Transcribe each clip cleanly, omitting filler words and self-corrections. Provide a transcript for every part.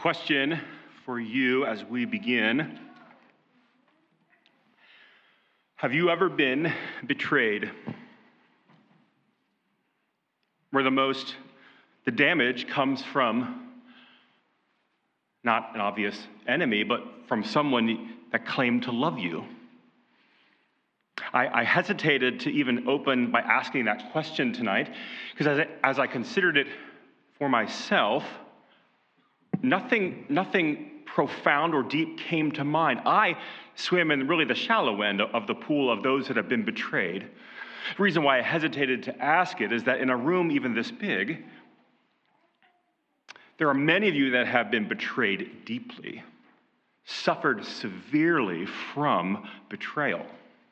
Question for you as we begin. Have you ever been betrayed? Where the damage comes from not an obvious enemy, but from someone that claimed to love you. I hesitated to even open by asking that question tonight, because as I considered it for myself, nothing profound or deep came to mind. I swim in really the shallow end of the pool of those that have been betrayed. The reason why I hesitated to ask it is that in a room even this big, there are many of you that have been betrayed deeply, suffered severely from betrayal.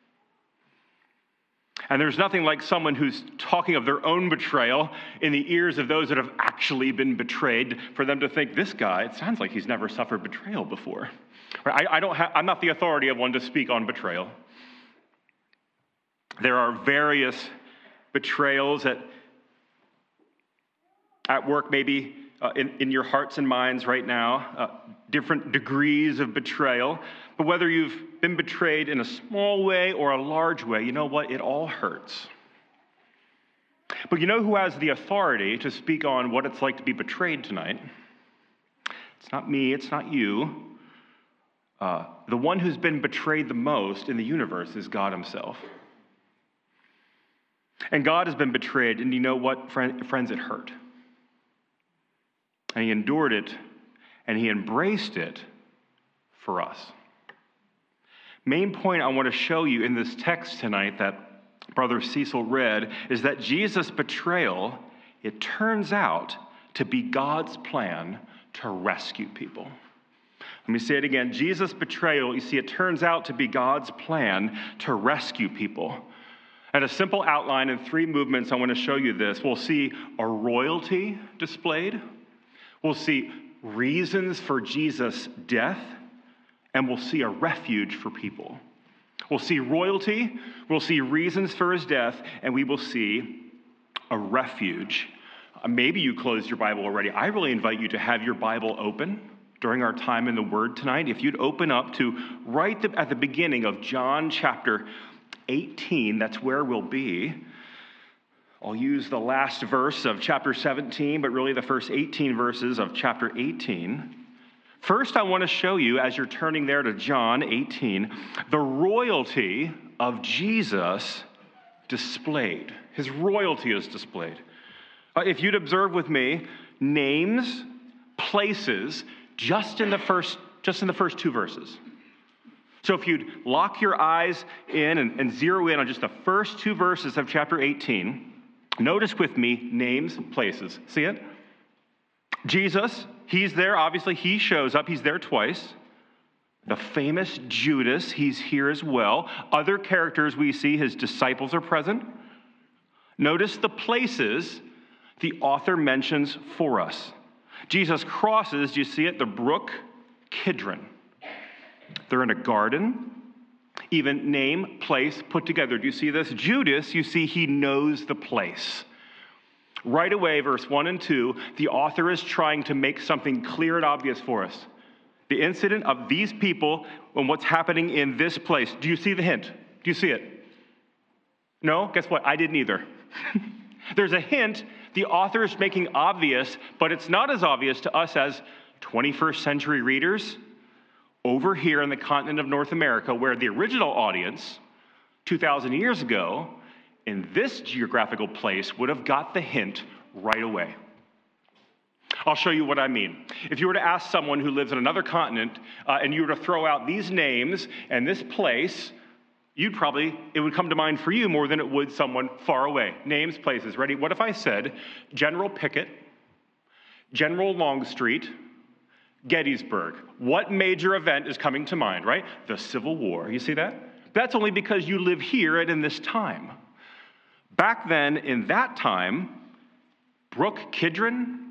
And there's nothing like someone who's talking of their own betrayal in the ears of those that have actually been betrayed for them to think, this guy, it sounds like he's never suffered betrayal before. I'm not the authority of one to speak on betrayal. There are various betrayals at work, maybe in your hearts and minds right now, different degrees of betrayal. But whether you've been betrayed in a small way or a large way, you know what? It all hurts. But you know who has the authority to speak on what it's like to be betrayed tonight? It's not me, it's not you. The one who's been betrayed the most in the universe is God himself. And God has been betrayed, and you know what, friends, it hurt. And he endured it, and he embraced it for us. Main point I want to show you in this text tonight that Brother Cecil read is that Jesus' betrayal, it turns out to be God's plan to rescue people. Let me say it again. Jesus' betrayal, you see, it turns out to be God's plan to rescue people. And a simple outline in 3 movements, I want to show you this. We'll see a royalty displayed. We'll see reasons for Jesus' death. And we'll see a refuge for people. We'll see royalty, we'll see reasons for his death, and we will see a refuge. Maybe you closed your Bible already. I really invite you to have your Bible open during our time in the Word tonight. If you'd open up to right at the beginning of John chapter 18, that's where we'll be. I'll use the last verse of chapter 17, but really the first 18 verses of chapter 18. First, I want to show you, as you're turning there to John 18, the royalty of Jesus displayed. His royalty is displayed. If you'd observe with me, names, places, just in the first 2 verses. So if you'd lock your eyes in and zero in on just the first 2 verses of chapter 18, notice with me names, places. See it? Jesus, he's there. Obviously, he shows up. He's there twice. The famous Judas, he's here as well. Other characters we see, his disciples are present. Notice the places the author mentions for us. Jesus crosses, do you see it? The brook Kidron. They're in a garden. Even name, place, put together. Do you see this? Judas, you see, he knows the place. Right away, verse 1 and 2, the author is trying to make something clear and obvious for us. The incident of these people and what's happening in this place. Do you see the hint? Do you see it? No? Guess what? I didn't either. There's a hint the author is making obvious, but it's not as obvious to us as 21st century readers over here in the continent of North America, where the original audience, 2,000 years ago, in this geographical place would have got the hint right away. I'll show you what I mean. If you were to ask someone who lives in another continent and you were to throw out these names and this place, it would come to mind for you more than it would someone far away. Names, places. Ready? What if I said General Pickett, General Longstreet, Gettysburg? What major event is coming to mind, right? The Civil War. You see that? That's only because you live here and in this time. Back then, in that time, Brook Kidron,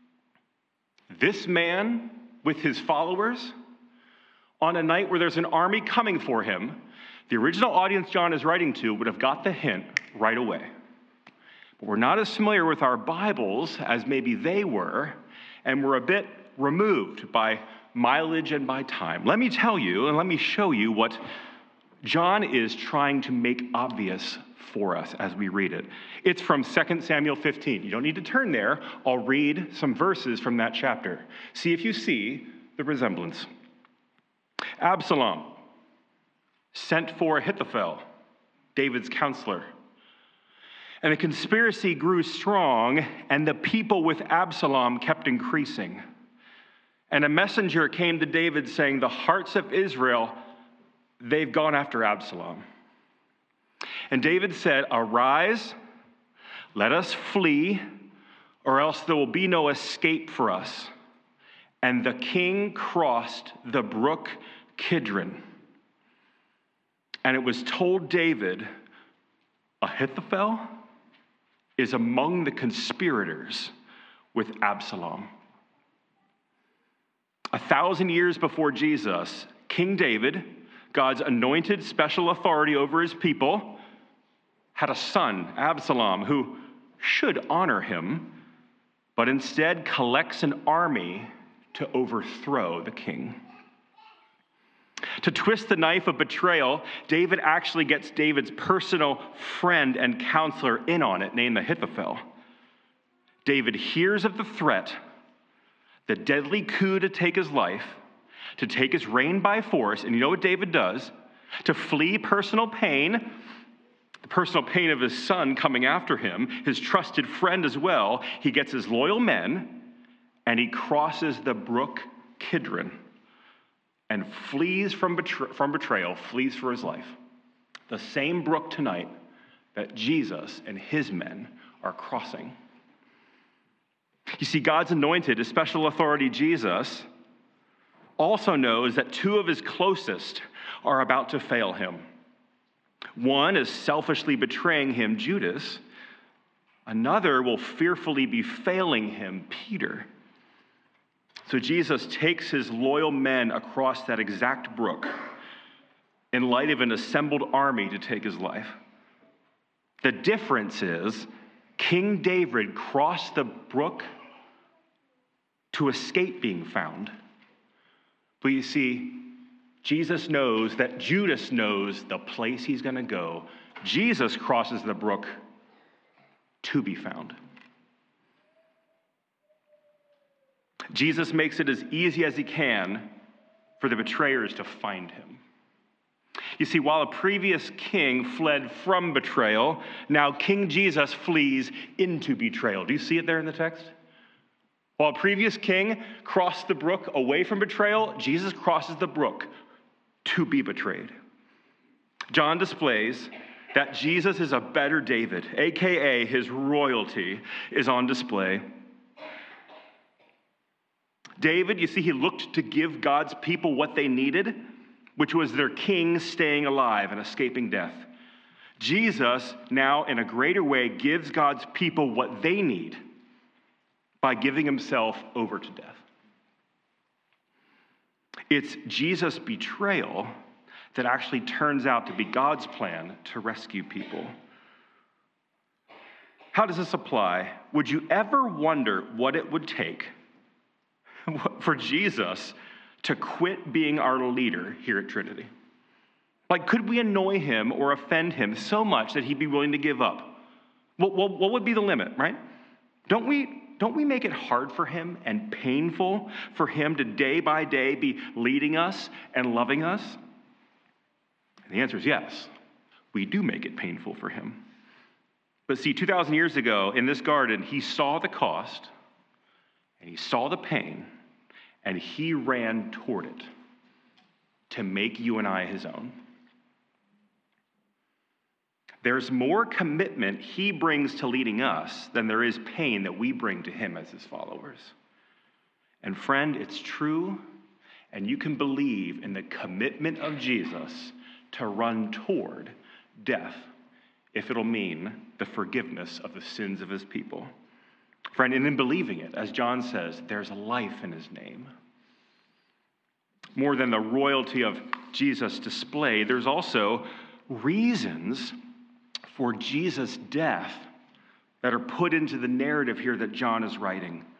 this man with his followers, on a night where there's an army coming for him, the original audience John is writing to would have got the hint right away. But we're not as familiar with our Bibles as maybe they were, and we're a bit removed by mileage and by time. Let me tell you and let me show you what John is trying to make obvious for us as we read it. It's from 2 Samuel 15. You don't need to turn there. I'll read some verses from that chapter. See if you see the resemblance. Absalom sent for Ahithophel, David's counselor. And the conspiracy grew strong, and the people with Absalom kept increasing. And a messenger came to David saying, the hearts of Israel, they've gone after Absalom. And David said, arise, let us flee, or else there will be no escape for us. And the king crossed the brook Kidron. And it was told David, Ahithophel is among the conspirators with Absalom. 1,000 years before Jesus, King David, God's anointed special authority over his people, had a son, Absalom, who should honor him, but instead collects an army to overthrow the king. To twist the knife of betrayal, David actually gets David's personal friend and counselor in on it, named Ahithophel. David hears of the threat, the deadly coup to take his life, to take his reign by force, and you know what David does? To flee personal pain, the personal pain of his son coming after him, his trusted friend as well. He gets his loyal men, and he crosses the brook Kidron and flees from betrayal, flees for his life. The same brook tonight that Jesus and his men are crossing. You see, God's anointed, his special authority, Jesus, also knows that two of his closest are about to fail him. One is selfishly betraying him, Judas. Another will fearfully be failing him, Peter. So Jesus takes his loyal men across that exact brook in light of an assembled army to take his life. The difference is King David crossed the brook to escape being found. But you see, Jesus knows that Judas knows the place he's going to go. Jesus crosses the brook to be found. Jesus makes it as easy as he can for the betrayers to find him. You see, while a previous king fled from betrayal, now King Jesus flees into betrayal. Do you see it there in the text? While a previous king crossed the brook away from betrayal, Jesus crosses the brook to be betrayed. John displays that Jesus is a better David, aka his royalty is on display. David, you see, he looked to give God's people what they needed, which was their king staying alive and escaping death. Jesus, now in a greater way, gives God's people what they need by giving himself over to death. It's Jesus' betrayal that actually turns out to be God's plan to rescue people. How does this apply? Would you ever wonder what it would take for Jesus to quit being our leader here at Trinity? Like, could we annoy him or offend him so much that he'd be willing to give up? What would be the limit, right? Don't we make it hard for him and painful for him to day by day be leading us and loving us? And the answer is yes. We do make it painful for him. But see, 2,000 years ago in this garden, he saw the cost and he saw the pain and he ran toward it to make you and I his own. There's more commitment he brings to leading us than there is pain that we bring to him as his followers. And friend, it's true, and you can believe in the commitment of Jesus to run toward death if it'll mean the forgiveness of the sins of his people. Friend, and in believing it, as John says, there's life in his name. More than the royalty of Jesus' display, there's also reasons for Jesus' death that are put into the narrative here that John is writing.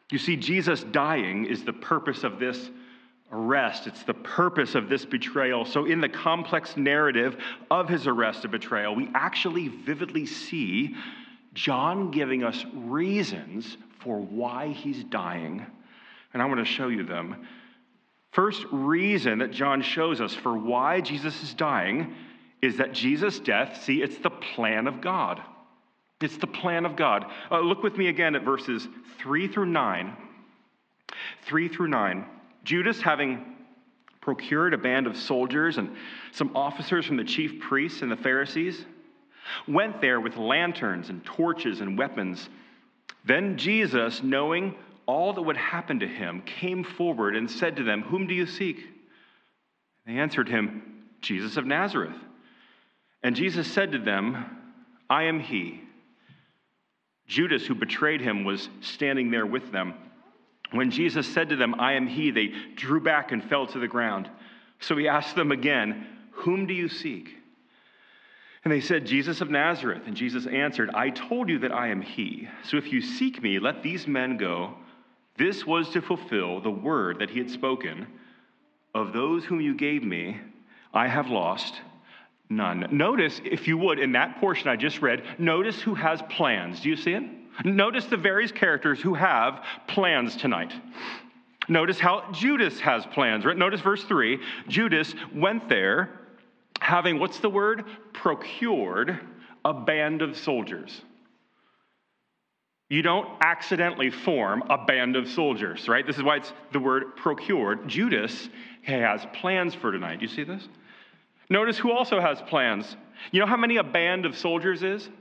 You see, Jesus dying is the purpose of this arrest. It's the purpose of this betrayal. So in the complex narrative of his arrest and betrayal, we actually vividly see John giving us reasons for why he's dying. And I want to show you them. First reason that John shows us for why Jesus is dying is that Jesus' death, see, it's the plan of God. It's the plan of God. Look with me again at verses 3 through 9. 3 through 9. Judas, having procured a band of soldiers and some officers from the chief priests and the Pharisees, went there with lanterns and torches and weapons. Then Jesus, knowing all that would happen to him, came forward and said to them, "Whom do you seek?" They answered him, "Jesus of Nazareth." And Jesus said to them, "I am he." Judas, who betrayed him, was standing there with them. When Jesus said to them, "I am he," they drew back and fell to the ground. So he asked them again, "Whom do you seek?" And they said, "Jesus of Nazareth." And Jesus answered, "I told you that I am he. So if you seek me, let these men go." This was to fulfill the word that he had spoken. "Of those whom you gave me, I have lost none." Notice, if you would, in that portion I just read, notice who has plans. Do you see it? Notice the various characters who have plans tonight. Notice how Judas has plans, right? Notice verse 3. Judas went there having, what's the word? Procured a band of soldiers. You don't accidentally form a band of soldiers, right? This is why it's the word procured. Judas has plans for tonight. Do you see this? Notice who also has plans. You know how many a band of soldiers is?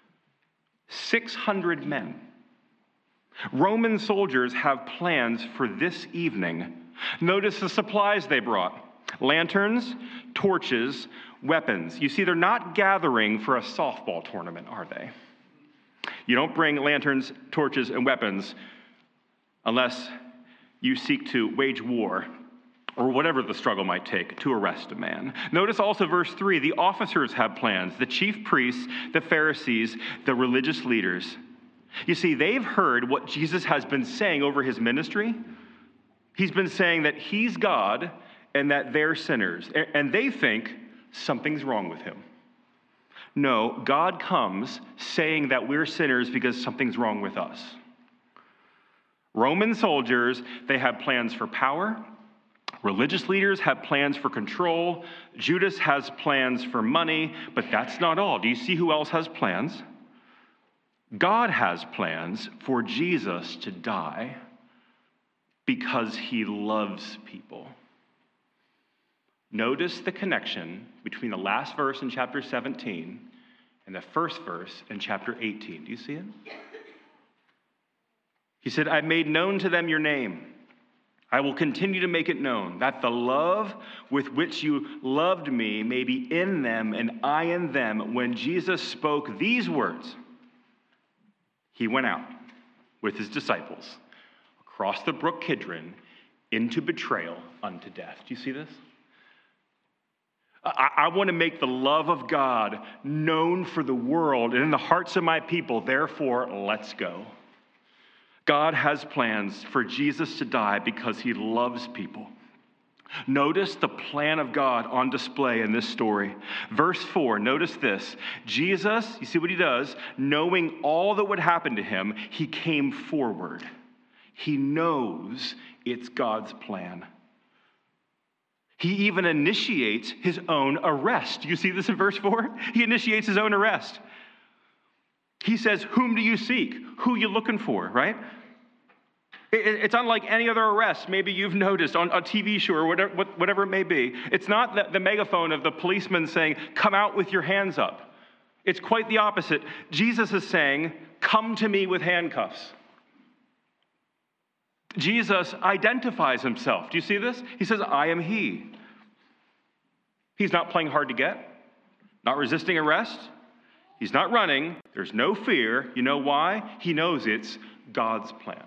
600 men. Roman soldiers have plans for this evening. Notice the supplies they brought. Lanterns, torches, weapons. You see, they're not gathering for a softball tournament, are they? You don't bring lanterns, torches, and weapons unless you seek to wage war or whatever the struggle might take to arrest a man. Notice also verse 3, the officers have plans, the chief priests, the Pharisees, the religious leaders. You see, they've heard what Jesus has been saying over his ministry. He's been saying that he's God and that they're sinners, and they think something's wrong with him. No, God comes saying that we're sinners because something's wrong with us. Roman soldiers, they have plans for power. Religious leaders have plans for control. Judas has plans for money, but that's not all. Do you see who else has plans? God has plans for Jesus to die because he loves people. Notice the connection between the last verse in chapter 17 and the first verse in chapter 18. Do you see it? He said, "I've made known to them your name. I will continue to make it known, that the love with which you loved me may be in them and I in them." When Jesus spoke these words, he went out with his disciples across the brook Kidron into betrayal unto death. Do you see this? I want to make the love of God known for the world and in the hearts of my people. Therefore, let's go. God has plans for Jesus to die because he loves people. Notice the plan of God on display in this story. Verse 4, notice this. Jesus, you see what he does? Knowing all that would happen to him, he came forward. He knows it's God's plan. He even initiates his own arrest. You see this in verse 4? He initiates his own arrest. He says, "Whom do you seek? Who are you looking for?" Right? It's unlike any other arrest maybe you've noticed on a TV show or whatever it may be. It's not the megaphone of the policeman saying, "Come out with your hands up." It's quite the opposite. Jesus is saying, "Come to me with handcuffs." Jesus identifies himself. Do you see this? He says, "I am he." He's not playing hard to get, not resisting arrest. He's not running. There's no fear. You know why? He knows it's God's plan.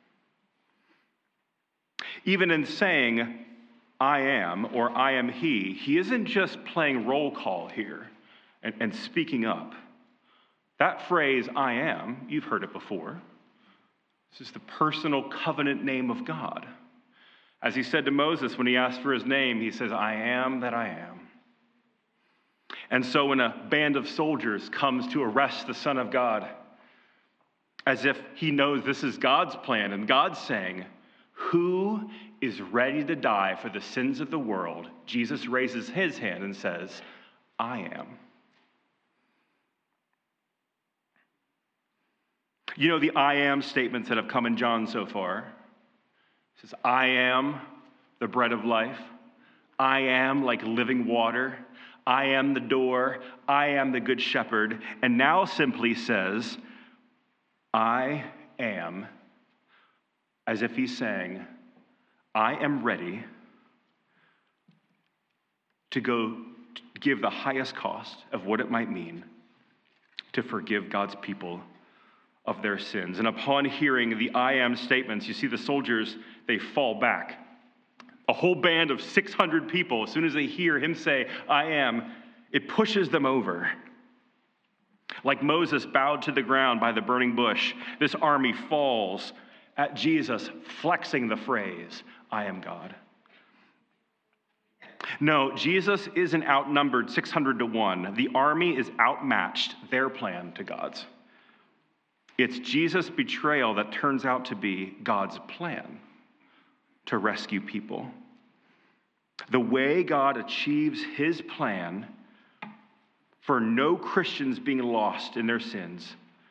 Even in saying, "I am," or "I am he isn't just playing roll call here and speaking up. That phrase, "I am," you've heard it before. This is the personal covenant name of God. As he said to Moses when he asked for his name, he says, I am that I am. And so when a band of soldiers comes to arrest the Son of God, as if he knows this is God's plan, and God's saying, who is ready to die for the sins of the world? Jesus raises his hand and says, I am. You know the I am statements that have come in John so far. It says, I am the bread of life. I am like living water. I am the door. I am the good shepherd. And now simply says, I am, as if he's saying, I am ready to go give the highest cost of what it might mean to forgive God's people of their sins. And upon hearing the I am statements, you see the soldiers, they fall back. A whole band of 600 people, as soon as they hear him say, I am, it pushes them over. Like Moses bowed to the ground by the burning bush, this army falls at Jesus, flexing the phrase, I am God. No, Jesus isn't outnumbered 600 to 1. The army is outmatched, their plan to God's. It's Jesus' betrayal that turns out to be God's plan to rescue people. The way God achieves his plan for no Christians being lost in their sins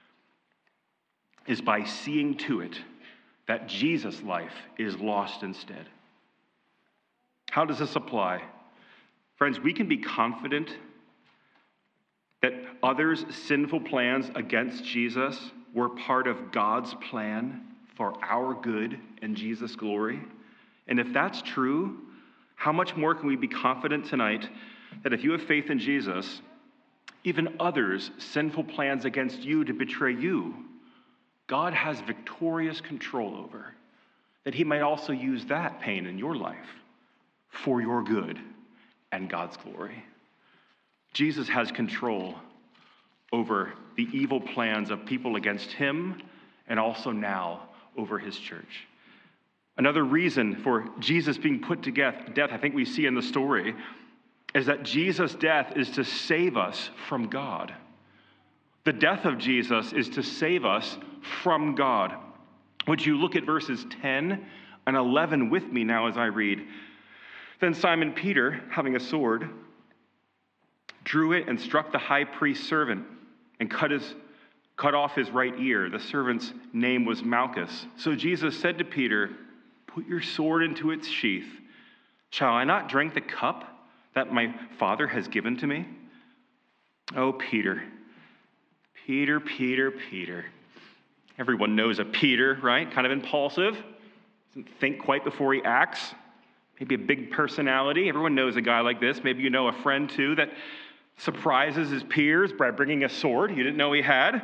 is by seeing to it that Jesus' life is lost instead. How does this apply? Friends, we can be confident that others' sinful plans against Jesus were part of God's plan for our good and Jesus' glory. And if that's true, how much more can we be confident tonight that if you have faith in Jesus, even others' sinful plans against you to betray you, God has victorious control over, that he might also use that pain in your life for your good and God's glory. Jesus has control over the evil plans of people against him and also now over his church. Another reason for Jesus being put to death, I think we see in the story, is that Jesus' death is to save us from God. The death of Jesus is to save us from God. Would you look at verses 10 and 11 with me now as I read? Then Simon Peter, having a sword, drew it and struck the high priest's servant and cut off his right ear. The servant's name was Malchus. So Jesus said to Peter, put your sword into its sheath. Shall I not drink the cup that my Father has given to me? Oh, Peter. Everyone knows a Peter, right? Kind of impulsive. Doesn't think quite before he acts. Maybe a big personality. Everyone knows a guy like this. Maybe you know a friend, too, that surprises his peers by bringing a sword you didn't know he had.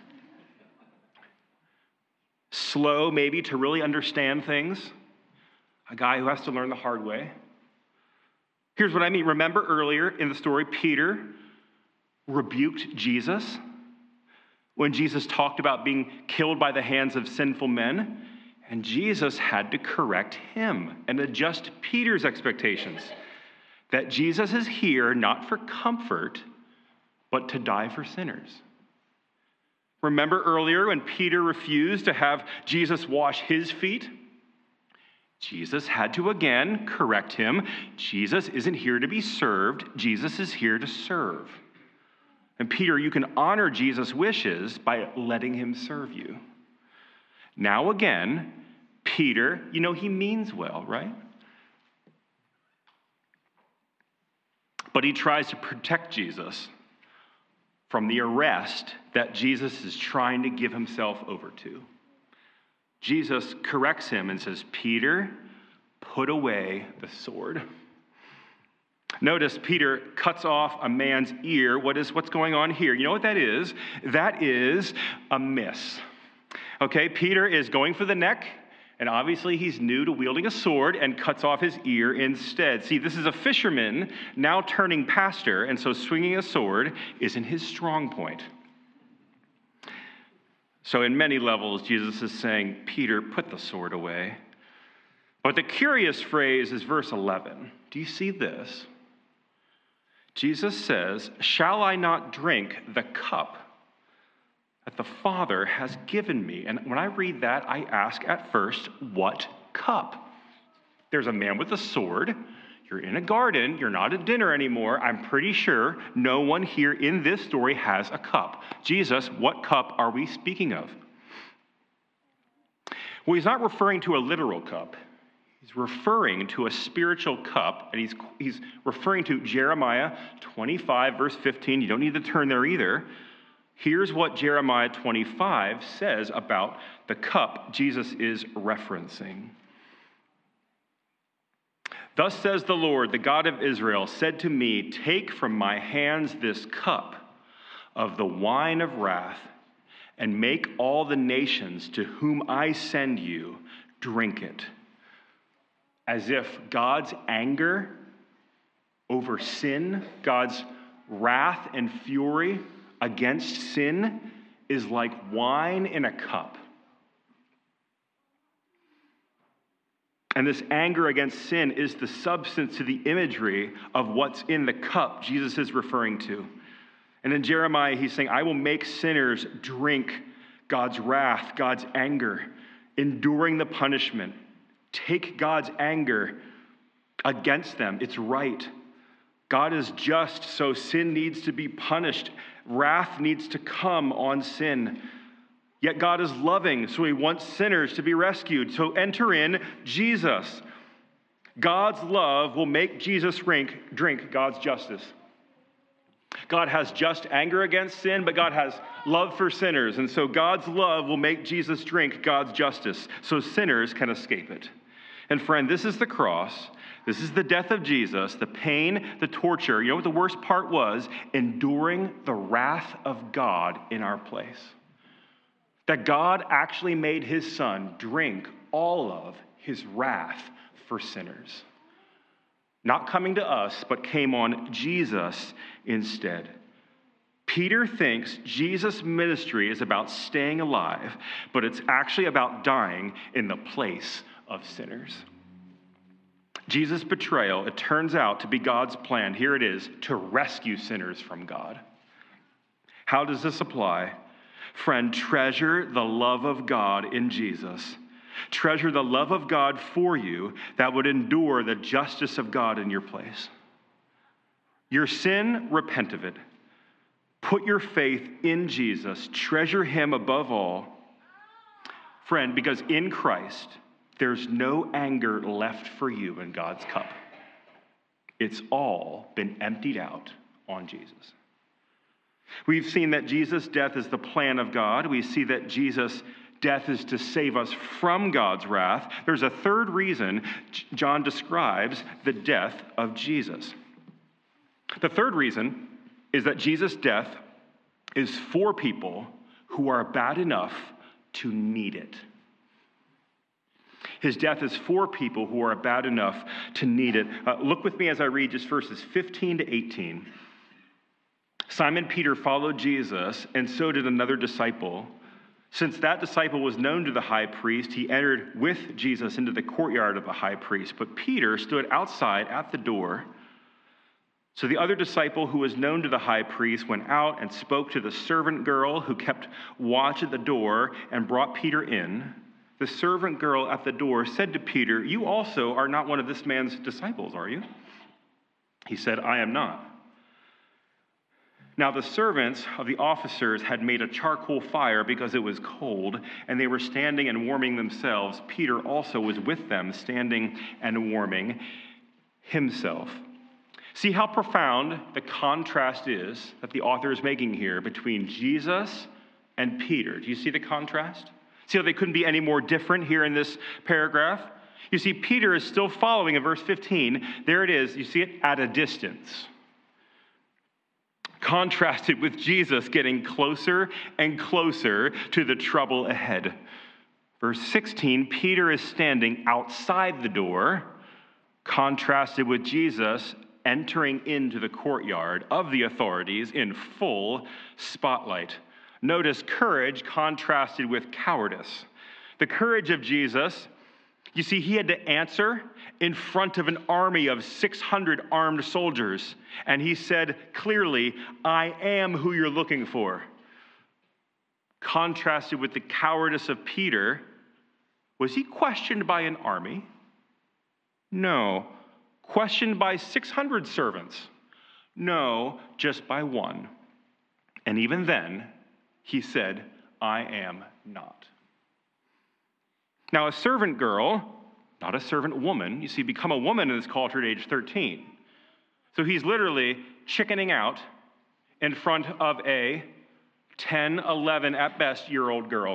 Slow, maybe, to really understand things. A guy who has to learn the hard way. Here's what I mean. Remember earlier in the story, Peter rebuked Jesus when Jesus talked about being killed by the hands of sinful men, and Jesus had to correct him and adjust Peter's expectations that Jesus is here not for comfort, but to die for sinners. Remember earlier when Peter refused to have Jesus wash his feet? Jesus had to again correct him. Jesus isn't here to be served. Jesus is here to serve. And Peter, you can honor Jesus' wishes by letting him serve you. Now again, Peter, you know he means well, right? But he tries to protect Jesus from the arrest that Jesus is trying to give himself over to. Jesus corrects him and says, Peter, put away the sword. Notice Peter cuts off a man's ear. What's going on here? You know what that is? That is a miss. Okay, Peter is going for the neck, and obviously he's new to wielding a sword and cuts off his ear instead. See, this is a fisherman now turning pastor, and so swinging a sword isn't his strong point. So in many levels, Jesus is saying, Peter, put the sword away. But the curious phrase is verse 11. Do you see this? Jesus says, shall I not drink the cup that the Father has given me? And when I read that, I ask at first, what cup? There's a man with a sword. You're in a garden. You're not at dinner anymore. I'm pretty sure no one here in this story has a cup. Jesus, what cup are we speaking of? Well, he's not referring to a literal cup. He's referring to a spiritual cup, and he's referring to Jeremiah 25, verse 15. You don't need to turn there either. Here's what Jeremiah 25 says about the cup Jesus is referencing. Thus says the Lord, the God of Israel, said to me, take from my hands this cup of the wine of wrath, and make all the nations to whom I send you drink it. As if God's anger over sin, God's wrath and fury against sin is like wine in a cup. And this anger against sin is the substance to the imagery of what's in the cup Jesus is referring to. And in Jeremiah, he's saying, I will make sinners drink God's wrath, God's anger, enduring the punishment. Take God's anger against them. It's right. God is just, so sin needs to be punished. Wrath needs to come on sin. Yet God is loving, so he wants sinners to be rescued. So enter in Jesus. God's love will make Jesus drink God's justice. God has just anger against sin, but God has love for sinners. And so God's love will make Jesus drink God's justice, so sinners can escape it. And friend, this is the cross. This is the death of Jesus, the pain, the torture. You know what the worst part was? Enduring the wrath of God in our place. That God actually made his son drink all of his wrath for sinners. Not coming to us, but came on Jesus instead. Peter thinks Jesus' ministry is about staying alive, but it's actually about dying in the place of sinners. Jesus' betrayal, it turns out to be God's plan. Here it is, to rescue sinners from God. How does this apply? Friend, treasure the love of God in Jesus. Treasure the love of God for you that would endure the justice of God in your place. Your sin, repent of it. Put your faith in Jesus. Treasure him above all. Friend, because in Christ, there's no anger left for you in God's cup. It's all been emptied out on Jesus. We've seen that Jesus' death is the plan of God. We see that Jesus' death is to save us from God's wrath. There's a third reason John describes the death of Jesus. The third reason is that Jesus' death is for people who are bad enough to need it. His death is for people who are bad enough to need it. Look with me as I read just verses 15 to 18. Simon Peter followed Jesus, and so did another disciple. Since that disciple was known to the high priest, he entered with Jesus into the courtyard of the high priest. But Peter stood outside at the door. So the other disciple who was known to the high priest went out and spoke to the servant girl who kept watch at the door and brought Peter in. The servant girl at the door said to Peter, "You also are not one of this man's disciples, are you?" He said, "I am not." Now the servants of the officers had made a charcoal fire because it was cold, and they were standing and warming themselves. Peter also was with them, standing and warming himself. See how profound the contrast is that the author is making here between Jesus and Peter. Do you see the contrast? See how they couldn't be any more different here in this paragraph? You see, Peter is still following in verse 15. There it is. You see it at a distance. Contrasted with Jesus getting closer and closer to the trouble ahead. Verse 16, Peter is standing outside the door, contrasted with Jesus entering into the courtyard of the authorities in full spotlight. Notice courage contrasted with cowardice. The courage of Jesus, you see, he had to answer in front of an army of 600 armed soldiers. And he said clearly, I am who you're looking for. Contrasted with the cowardice of Peter, was he questioned by an army? No. Questioned by 600 servants? No, just by one. And even then, he said, I am not. Now, a servant girl, not a servant woman, you see, become a woman in this culture at age 13. So he's literally chickening out in front of a 10, 11 at best year-old girl.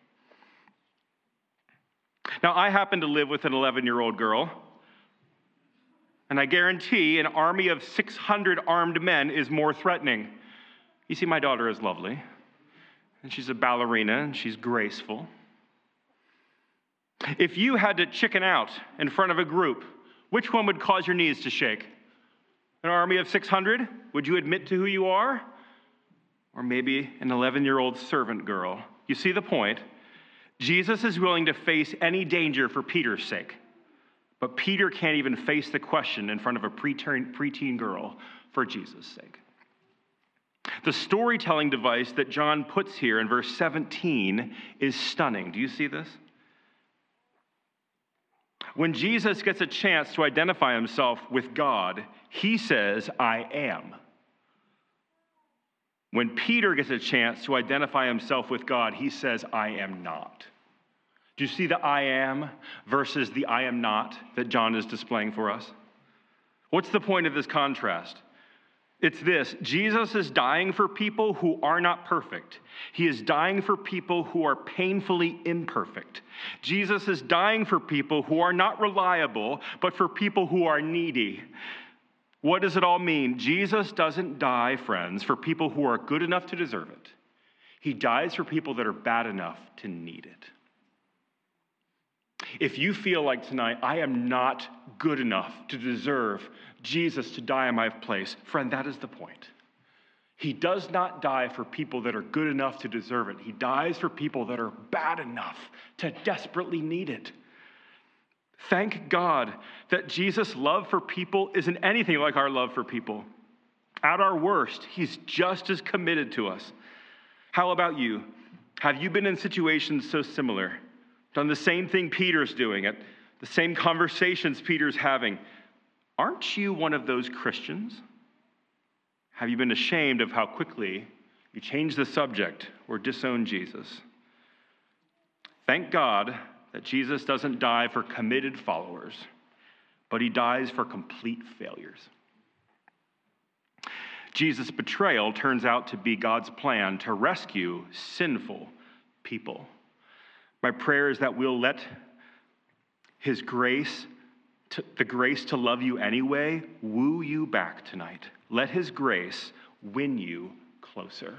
Now, I happen to live with an 11-year-old girl, and I guarantee an army of 600 armed men is more threatening. You see, my daughter is lovely, and she's a ballerina, and she's graceful. If you had to chicken out in front of a group, which one would cause your knees to shake? An army of 600? Would you admit to who you are? Or maybe an 11-year-old servant girl? You see the point? Jesus is willing to face any danger for Peter's sake. But Peter can't even face the question in front of a preteen girl for Jesus' sake. The storytelling device that John puts here in verse 17 is stunning. Do you see this? When Jesus gets a chance to identify himself with God, he says, I am. When Peter gets a chance to identify himself with God, he says, I am not. Do you see the I am versus the I am not that John is displaying for us? What's the point of this contrast? It's this: Jesus is dying for people who are not perfect. He is dying for people who are painfully imperfect. Jesus is dying for people who are not reliable, but for people who are needy. What does it all mean? Jesus doesn't die, friends, for people who are good enough to deserve it. He dies for people that are bad enough to need it. If you feel like tonight, I am not good enough to deserve Jesus to die in my place, friend, that is the point. He does not die for people that are good enough to deserve it. He dies for people that are bad enough to desperately need it. Thank God that Jesus' love for people isn't anything like our love for people. At our worst, he's just as committed to us. How about you? Have you been in situations so similar? Done the same thing Peter's doing, at the same conversations Peter's having? Aren't you one of those Christians? Have you been ashamed of how quickly you change the subject or disown Jesus? Thank God that Jesus doesn't die for committed followers, but he dies for complete failures. Jesus' betrayal turns out to be God's plan to rescue sinful people. My prayer is that we'll let his grace, the grace to love you anyway, woo you back tonight. Let his grace win you closer.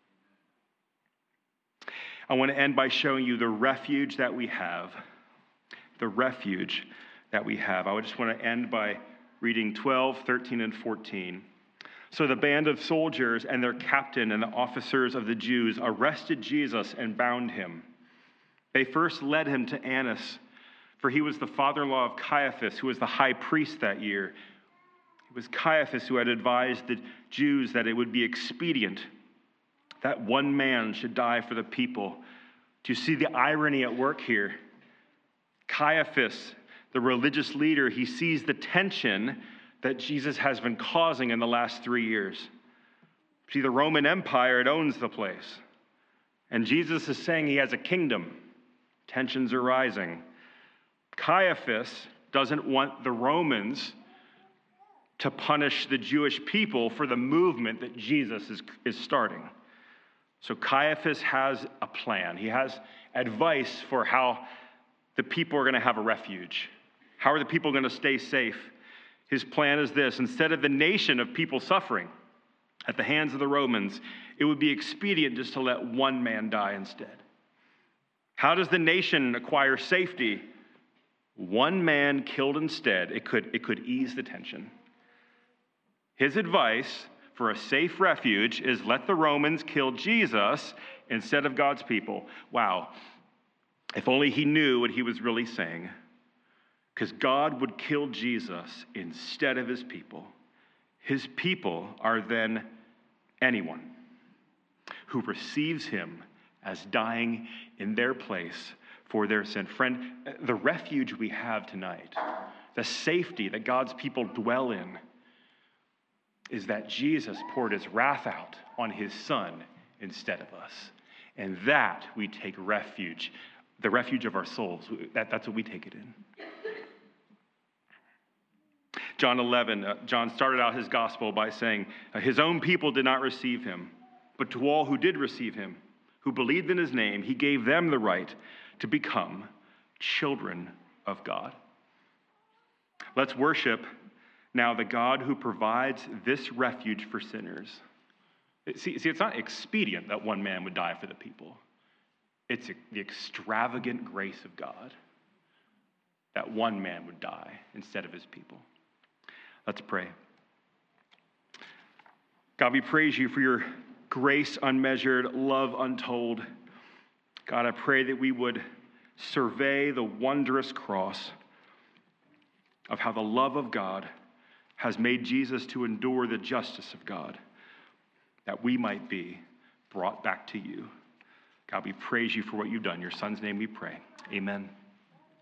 I want to end by showing you the refuge that we have. The refuge that we have. I just want to end by reading 12, 13, and 14. So the band of soldiers and their captain and the officers of the Jews arrested Jesus and bound him. They first led him to Annas, for he was the father-in-law of Caiaphas, who was the high priest that year. It was Caiaphas who had advised the Jews that it would be expedient that one man should die for the people. Do you see the irony at work here? Caiaphas, the religious leader, he sees the tension that Jesus has been causing in the last 3 years. See, the Roman Empire, it owns the place. And Jesus is saying he has a kingdom. Tensions are rising. Caiaphas doesn't want the Romans to punish the Jewish people for the movement that Jesus is starting. So Caiaphas has a plan. He has advice for how the people are going to have a refuge. How are the people going to stay safe? His plan is this: instead of the nation of people suffering at the hands of the Romans, it would be expedient just to let one man die instead. How does the nation acquire safety? One man killed instead. It could ease the tension. His advice for a safe refuge is let the Romans kill Jesus instead of God's people. Wow. If only he knew what he was really saying. Because God would kill Jesus instead of his people. His people are then anyone who receives him as dying in their place for their sin. Friend, the refuge we have tonight, the safety that God's people dwell in, is that Jesus poured his wrath out on his son instead of us. And that we take refuge, the refuge of our souls. That's what we take it in. John 11, John started out his gospel by saying, his own people did not receive him, but to all who did receive him, who believed in his name, he gave them the right to become children of God. Let's worship now the God who provides this refuge for sinners. See, it's not expedient that one man would die for the people. It's the extravagant grace of God that one man would die instead of his people. Let's pray. God, we praise you for your grace unmeasured, love untold. God, I pray that we would survey the wondrous cross of how the love of God has made Jesus to endure the justice of God, that we might be brought back to you. God, we praise you for what you've done. In your son's name we pray. Amen.